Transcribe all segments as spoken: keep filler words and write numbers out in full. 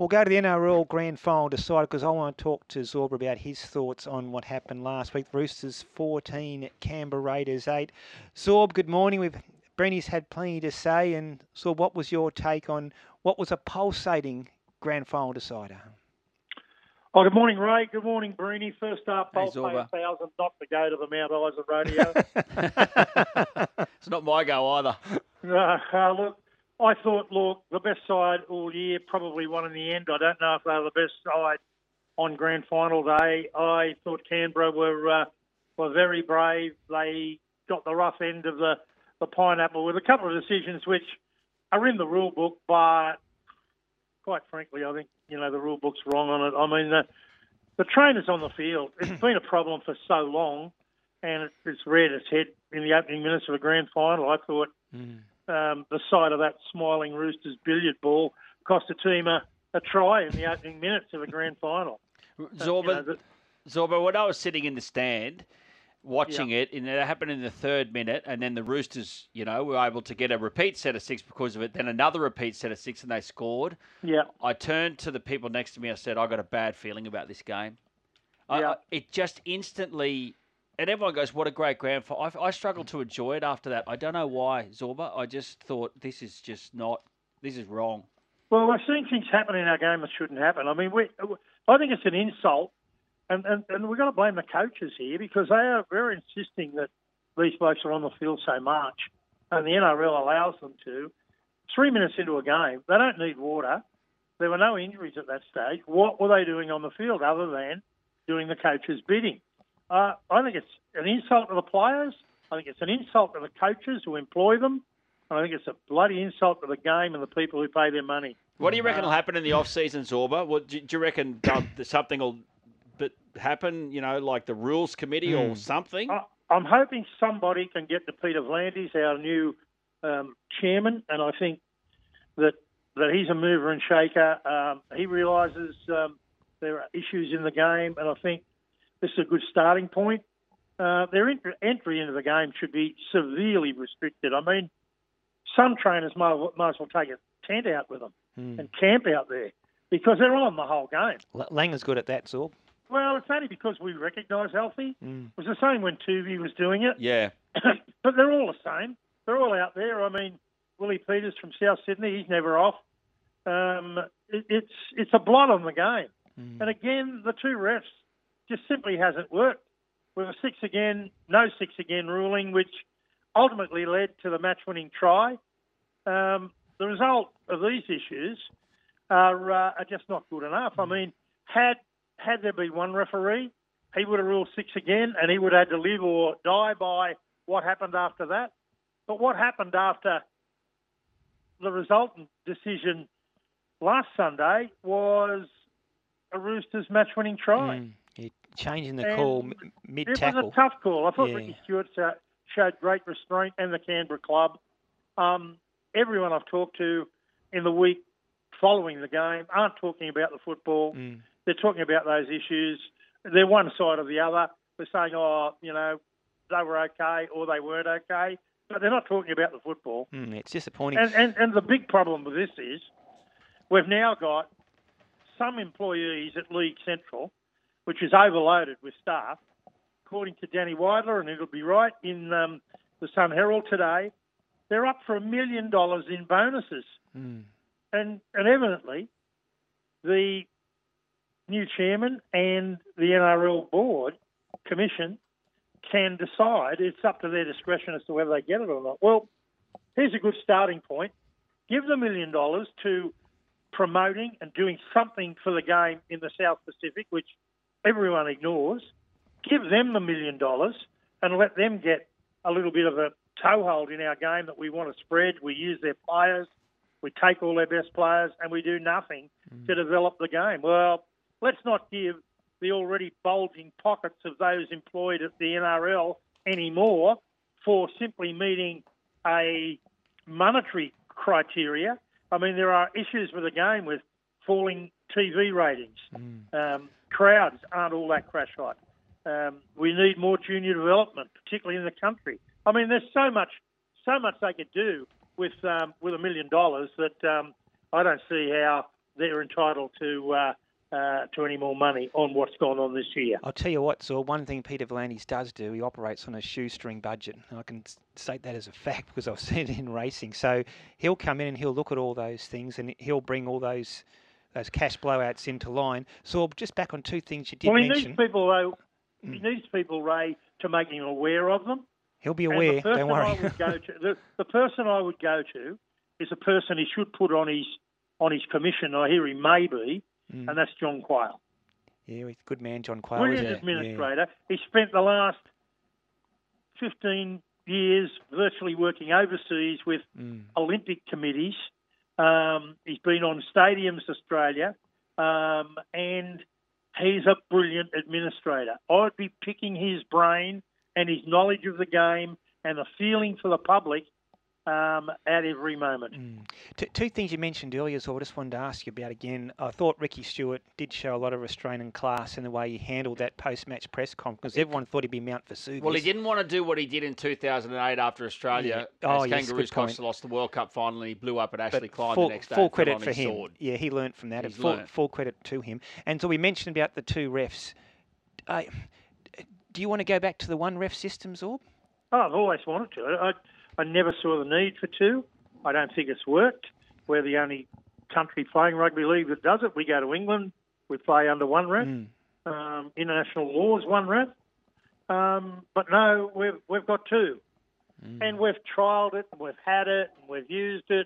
We'll go to the N R L Grand Final decider because I want to talk to Zorba about his thoughts on what happened last week. Roosters fourteen, Canberra Raiders eight. Zorb, good morning. We've Brenny's had plenty to say. And Zorb, what was your take on what was a pulsating Grand Final decider? Oh, good morning, Ray. Good morning, Breeny. First up, Hey, pulsating Zorba. thousand, not to go to the Mount Isa rodeo. It's not my go either. uh, uh, look, I thought, look, the best side all year probably won in the end. I don't know if they were the best side on Grand Final day. I thought Canberra were uh, were very brave. They got the rough end of the, the pineapple with a couple of decisions which are in the rule book, but quite frankly, I think, you know, the rule book's wrong on it. I mean, the, the trainers on the field, it's been a problem for so long, and it, it's reared its head in the opening minutes of a grand final. I thought mm. um, the sight of that smiling Roosters billiard ball cost a team a, a try in the opening minutes of a grand final. Zorba, you know, the, Zorba, when I was sitting in the stand watching yeah. it, and it happened in the third minute, and then the Roosters, you know, were able to get a repeat set of six because of it, then another repeat set of six, and they scored. Yeah. I turned to the people next to me, I said, I got a bad feeling about this game. I, yeah. I, it just instantly, and everyone goes, what a great grand final. I, I struggled to enjoy it after that. I don't know why, Zorba. I just thought, this is just not, this is wrong. Well, we've seen things happen in our game that shouldn't happen. I mean, we, I think it's an insult. And, and, and we've got to blame the coaches here because they are very insisting that these blokes are on the field so much, and the N R L allows them to. Three minutes into a game, they don't need water. There were no injuries at that stage. What were they doing on the field other than doing the coach's bidding? Uh, I think it's an insult to the players. I think it's an insult to the coaches who employ them. And I think it's a bloody insult to the game and the people who pay their money. What do you reckon uh, will happen in the off-season, Zorba? What, do, do you reckon something will but happen, you know, like the rules committee mm. or something? I, I'm hoping somebody can get to Peter V'landys, our new um, chairman, and I think that that he's a mover and shaker. Um, he realises um, there are issues in the game, and I think this is a good starting point. Uh, their ent- entry into the game should be severely restricted. I mean, some trainers might, might as well take a tent out with them mm. and camp out there because they're on the whole game. Langer's good at that, Zorb. Well, it's only because we recognise healthy. Mm. It was the same when Tuvey was doing it. Yeah. But they're all the same. They're all out there. I mean, Willie Peters from South Sydney, he's never off. Um, it, it's it's a blot on the game. Mm. And again, the two refs just simply hasn't worked. With a six again, no six again ruling, which ultimately led to the match-winning try. Um, the result of these issues are, uh, are just not good enough. Mm. I mean, had... Had there been one referee, he would have ruled six again, and he would have had to live or die by what happened after that. But what happened after the resultant decision last Sunday was a Roosters match-winning try. Mm, yeah, changing the and call mid-tackle. It was a tough call. I thought yeah. Ricky Stewart showed great restraint, and the Canberra club. Um, everyone I've talked to in the week following the game aren't talking about the football. Mm. They're talking about those issues. They're one side or the other. They're saying, oh, you know, they were okay or they weren't okay. But they're not talking about the football. Mm, it's disappointing. And, and, and the big problem with this is we've now got some employees at League Central, which is overloaded with staff. According to Danny Weidler, and it'll be right in um, the Sun Herald today, they're up for a million dollars in bonuses. Mm. And, and evidently, the new chairman and the N R L board commission can decide. It's up to their discretion as to whether they get it or not. Well, here's a good starting point. Give the million dollars to promoting and doing something for the game in the South Pacific, which everyone ignores. Give them the million dollars and let them get a little bit of a toehold in our game that we want to spread. We use their players. We take all their best players and we do nothing mm. to develop the game. Well, let's not give the already bulging pockets of those employed at the N R L any more for simply meeting a monetary criteria. I mean, there are issues with the game with falling T V ratings. Mm. Um, crowds aren't all that crash hot. Um, we need more junior development, particularly in the country. I mean, there's so much, so much they could do with um, with a million dollars that um, I don't see how they're entitled to uh, uh, to any more money on what's gone on this year. I'll tell you what, Zor, one thing Peter V'landys does do, he operates on a shoestring budget. And I can state that as a fact because I've seen it in racing. So he'll come in and he'll look at all those things and he'll bring all those those cash blowouts into line. So just back on two things you did well, he mention. needs people, though, he needs people, Ray, to make him aware of them. He'll be And aware, the person don't worry. I would go to, the, the person I would go to is a person he should put on his on his commission. I hear he may be, Mm. and that's John Quayle. Yeah, he's a good man, John Quayle. Brilliant is administrator. He spent the last fifteen years virtually working overseas with Mm. Olympic committees. Um, he's been on Stadiums Australia, um, and he's a brilliant administrator. I'd be picking his brain and his knowledge of the game and the feeling for the public um, at every moment. Mm. Two, two things you mentioned earlier, so I just wanted to ask you about again. I thought Ricky Stewart did show a lot of restraint and class in the way he handled that post-match press conference because everyone thought he'd be Mount Vesuvius. Well, he didn't want to do what he did in two thousand eight after Australia. Yeah. Oh, as yes, Kangaroos good point. Costa lost the World Cup final and he blew up at Ashley Klein full, the next day. full and fell credit on for his him. sword. Yeah, he learnt from that. He's Full, learnt. full credit to him. And so we mentioned about the two refs. Uh, do you want to go back to the one ref system, Zorb? Oh, I've always wanted to. I, I never saw the need for two. I don't think it's worked. We're the only country playing rugby league that does it. We go to England, we play under one ref. Mm. Um, international laws, one ref. Um, but no, we've we've got two, Mm. and we've trialled it, and we've had it, and we've used it,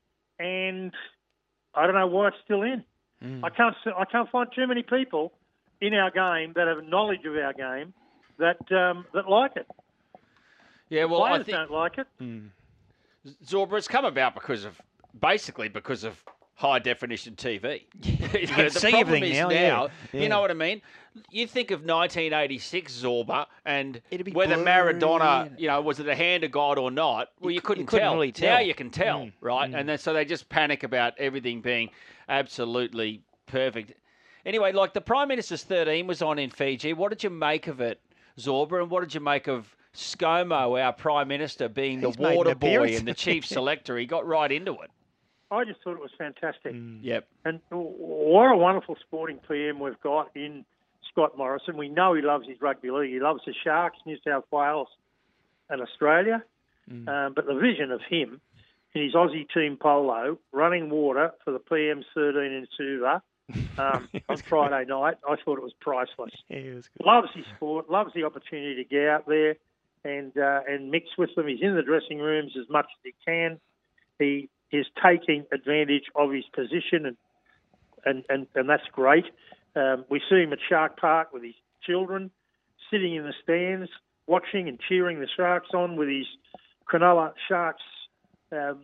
and I don't know why it's still in. Mm. I can't I can't find too many people in our game that have knowledge of our game that um, that like it. Yeah, well, I Players think don't like it. Mm. Zorba, it's come about because of basically because of high definition T V. you know, can the see problem everything is now, now, yeah. Yeah. you know what I mean? You think of nineteen eighty-six Zorba and It'd be whether blurry Maradona, and- you know, was it a hand of God or not? Well, You you, cou- couldn't, you couldn't tell. really Now tell. you can tell, Mm, right? mm. And then so they just panic about everything being absolutely perfect. Anyway, like the Prime Minister's thirteen was on in Fiji. What did you make of it, Zorba? And what did you make of ScoMo, our Prime Minister, being He's the made an water boy appearance. and the chief selector? He got right into it. I just thought it was fantastic. Mm. Yep. And what a wonderful sporting P M we've got in Scott Morrison. We know he loves his rugby league. He loves the Sharks, New South Wales and Australia. Mm. Um, but the vision of him in his Aussie team polo, running water for the P M's thirteen in Suva um, on Friday night, I thought it was priceless. Yeah, it was good. Loves his sport, loves the opportunity to get out there and uh, and mix with them. He's in the dressing rooms as much as he can. He is taking advantage of his position, and and, and, and that's great. Um, we see him at Shark Park with his children, sitting in the stands, watching and cheering the Sharks on with his Cronulla Sharks um,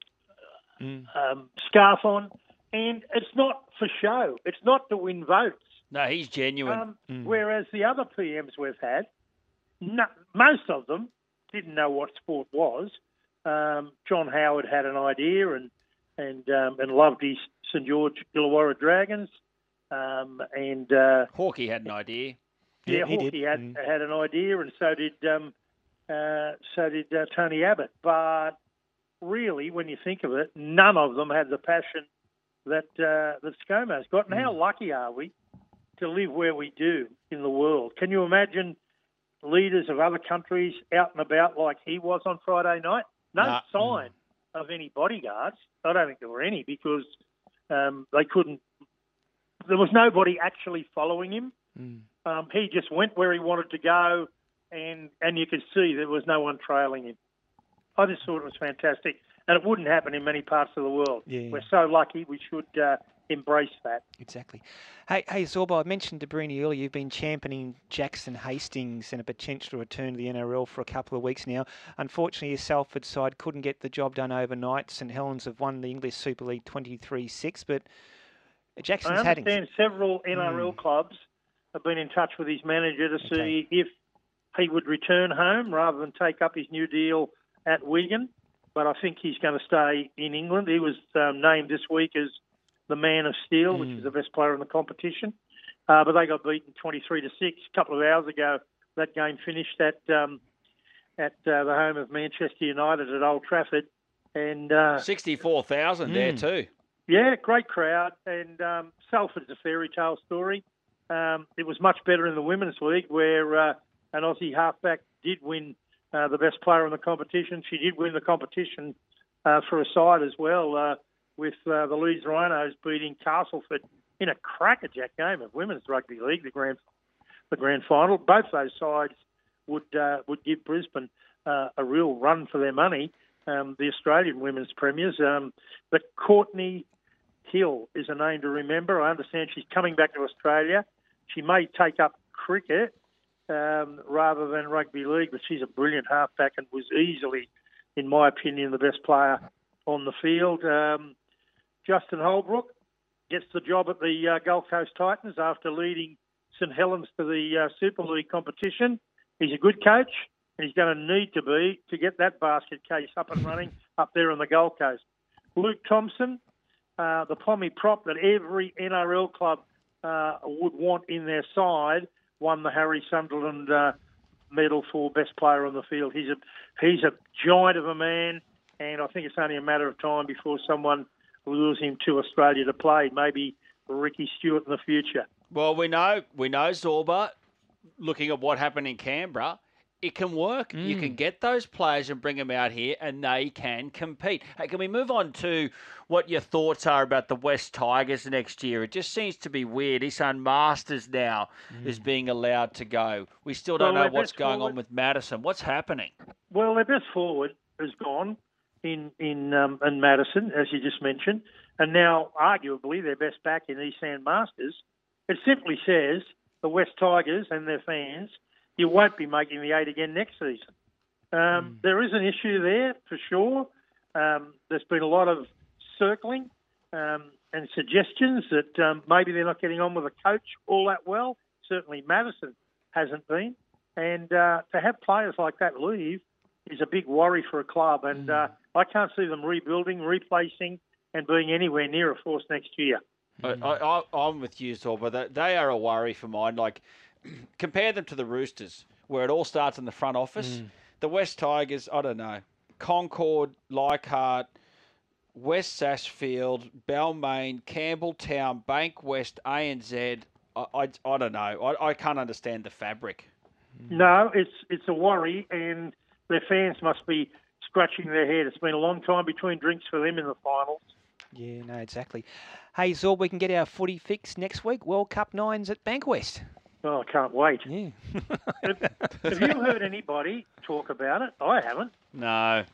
Mm. um, scarf on. And it's not for show. It's not to win votes. No, he's genuine. Um, Mm. Whereas the other P Ms we've had, no, most of them didn't know what sport was. Um, John Howard had an idea and and um, and loved his St George Illawarra Dragons. Um, and uh, Hawkeye had an idea. yeah, Yeah, he Hawkeye did. had Mm. had an idea, and so did um, uh, so did uh, Tony Abbott. But really, when you think of it, none of them had the passion that uh, that ScoMo's got. And how lucky are we to live where we do in the world? Can you imagine leaders of other countries out and about like he was on Friday night? No Nah. sign of any bodyguards. I don't think there were any because um, they couldn't. There was nobody actually following him. Mm. Um, he just went where he wanted to go, and and you could see there was no one trailing him. I just thought it was fantastic, and it wouldn't happen in many parts of the world. Yeah. We're so lucky. We should uh, embrace that. Exactly. Hey, hey, Zorba, I mentioned to Brini earlier, you've been championing Jackson Hastings and a potential return to the N R L for a couple of weeks now. Unfortunately, your Salford side couldn't get the job done overnight. St Helens have won the English Super League twenty-three six, but Jackson's I had understand several N R L Mm. clubs have been in touch with his manager to see if he would return home rather than take up his new deal at Wigan. But I think he's going to stay in England. He was um, named this week as the Man of Steel, which Mm. is the best player in the competition. Uh, but they got beaten twenty-three to six a couple of hours ago. That game finished at um, at uh, the home of Manchester United at Old Trafford. And uh, sixty-four thousand there Mm. too. Yeah, great crowd, and um, Salford's a fairy tale story. Um, it was much better in the Women's League, where uh, an Aussie halfback did win uh, the best player in the competition. She did win the competition uh, for a side as well, uh, with uh, the Leeds Rhinos beating Castleford in a crackerjack game of Women's Rugby League, the grand the grand final. Both those sides would uh, would give Brisbane uh, a real run for their money. Um, the Australian women's premiers, um, but Courtney Hill is a name to remember. I understand she's coming back to Australia. She may take up cricket um, rather than rugby league, but she's a brilliant halfback and was easily, in my opinion, the best player on the field. Um, Justin Holbrook gets the job at the uh, Gold Coast Titans after leading St Helens to the uh, Super League competition. He's a good coach, and he's going to need to be to get that basket case up and running up there on the Gold Coast. Luke Thompson, uh, the Pommy prop that every N R L club uh, would want in their side, won the Harry Sunderland uh, medal for best player on the field. He's a he's a giant of a man, and I think it's only a matter of time before someone lures him to Australia to play. Maybe Ricky Stewart in the future. Well, we know we know Zorba. Looking at what happened in Canberra, it can work. Mm. You can get those players and bring them out here, and they can compete. Hey, can we move on to what your thoughts are about the West Tigers next year? It just seems to be weird. Isan Masters now mm. is being allowed to go. We still don't well, know what's going forward. on with Madison. What's happening? Well, their best forward has gone in in um, in Madison, as you just mentioned, and now arguably their best back in Isan Masters. It simply says the West Tigers and their fans, you won't be making the eight again next season. Um, mm. There is an issue there, for sure. Um, there's been a lot of circling um, and suggestions that um, maybe they're not getting on with the coach all that well. Certainly Madison hasn't been. And uh, to have players like that leave is a big worry for a club. And mm. uh, I can't see them rebuilding, replacing, and being anywhere near a force next year. I, I, I'm with you, Zorba. They, they are a worry for mine. Like, compare them to the Roosters, where it all starts in the front office. Mm. The West Tigers, I don't know, Concord, Leichhardt, West Sarsfield, Balmain, Campbelltown, Bankwest, A N Z. I, I, I don't know. I, I can't understand the fabric. No, it's it's a worry, and their fans must be scratching their head. It's been a long time between drinks for them in the finals. Yeah, no, exactly. Hey, Zorb, we can get our footy fix next week. World Cup Nines at Bankwest. Oh, I can't wait. Yeah. have, have you heard anybody talk about it? I haven't. No. I,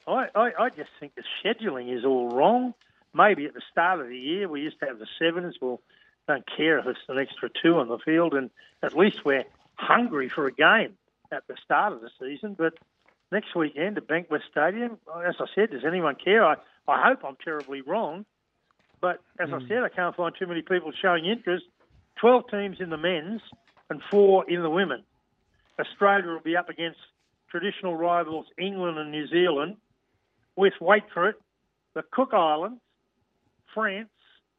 I, I just think the scheduling is all wrong. Maybe at the start of the year we used to have the sevens. Well, don't care if it's an extra two on the field, and at least we're hungry for a game at the start of the season. But next weekend at Bankwest Stadium, as I said, does anyone care? I, I hope I'm terribly wrong. But as mm. I said, I can't find too many people showing interest. twelve teams in the men's and four in the women. Australia will be up against traditional rivals England and New Zealand with, wait for it, the Cook Islands, France,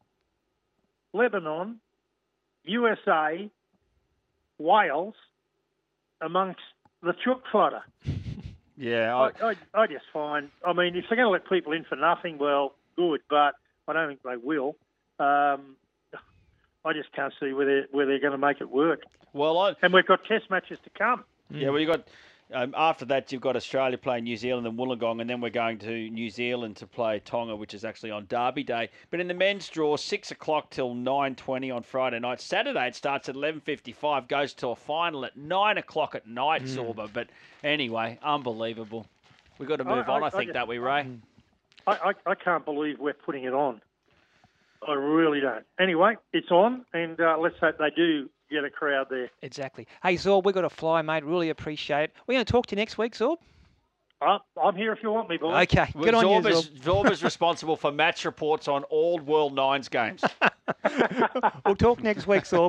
Lebanon, U S A, Wales, amongst the chook fodder. Yeah, I, I, I just find, I mean, if they're going to let people in for nothing, well, good, but I don't think they will. Um, I just can't see where they're, where they're going to make it work. Well, I... And we've got test matches to come. Yeah, well, you've got, um, after that, you've got Australia playing New Zealand and Wollongong, and then we're going to New Zealand to play Tonga, which is actually on Derby Day. But in the men's draw, six o'clock till nine twenty on Friday night. Saturday, it starts at eleven fifty-five, goes to a final at nine o'clock at night, mm. Zorba. But anyway, unbelievable. We've got to move I, on, I, I think, I just, that we, Ray. I, I, I can't believe we're putting it on. I really don't. Anyway, it's on, and uh, let's hope they do get a crowd there. Exactly. Hey, Zorb, we've got to fly, mate. Really appreciate it. We're going to talk to you next week, Zorb. Uh, I'm here if you want me, boy. Okay, good well, on Zorb you, is, Zorb. Zorb is responsible for match reports on all World Nines games. We'll talk next week, Zorb.